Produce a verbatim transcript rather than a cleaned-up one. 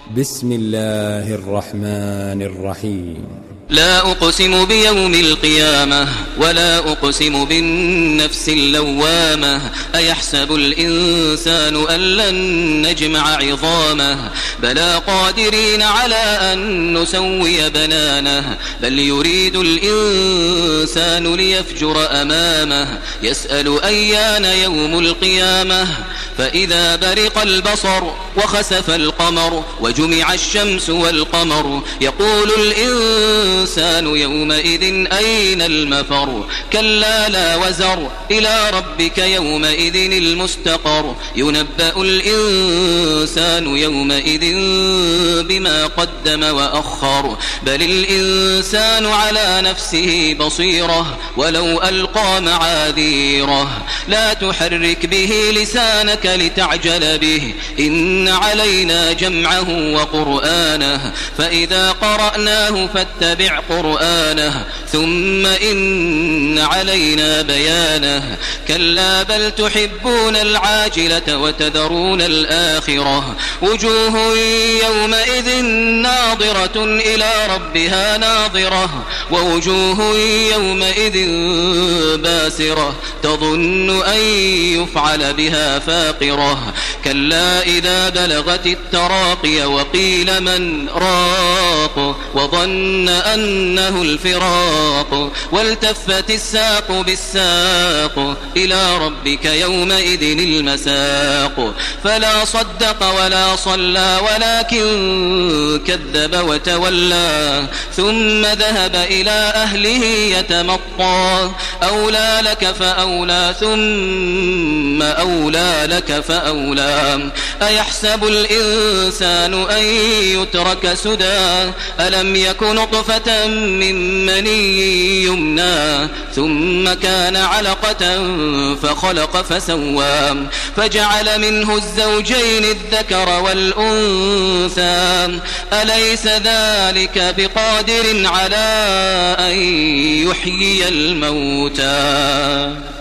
بسم الله الرحمن الرحيم. لا أقسم بيوم القيامة ولا أقسم بالنفس اللوامة أيحسب الإنسان أن لن نجمع عظامه بلى قادرين على أن نسوي بنانه بل يريد الإنسان ليفجر أمامه يسأل أيان يوم القيامة فإذا برق البصر وخسف القمر وجمع الشمس والقمر يقول الإنسان الإنسان يومئذ أين المفر كلا لا وزر إلى ربك يومئذ المستقر ينبأ الإنسان يومئذ بما قدم وأخر بل الإنسان على نفسه بصيرة ولو ألقى معاذيره لا تحرك به لسانك لتعجل به إن علينا جمعه وقرآنه فإذا قرأناه فاتبع قرآنه ثم إن علينا بيانه كلا بل تحبون العاجلة وتذرون الآخرة وجوه يومئذ ناظرة إلى ربها ناظرة ووجوه يومئذ باسرة تظن أن يفعل بها فاقرة كلا إذا بلغت التراقي وقيل من راق وظن أنه الفراق والتفت الساق بالساق إلى ربك يومئذ المساق فلا صدق ولا صلى ولكن كذب وتولى ثم ذهب إلى أهله يتمطى أولى لك فأولى ثم أولى لك فأولى أيحسب الإنسان أن يترك سدى ألم يكن نطفة من مني يمنى ثم كان علقة فخلق فسوى فجعل منه الزوجين الذكر والأنثى أليس ذلك بقادر على أن يحيي الموتى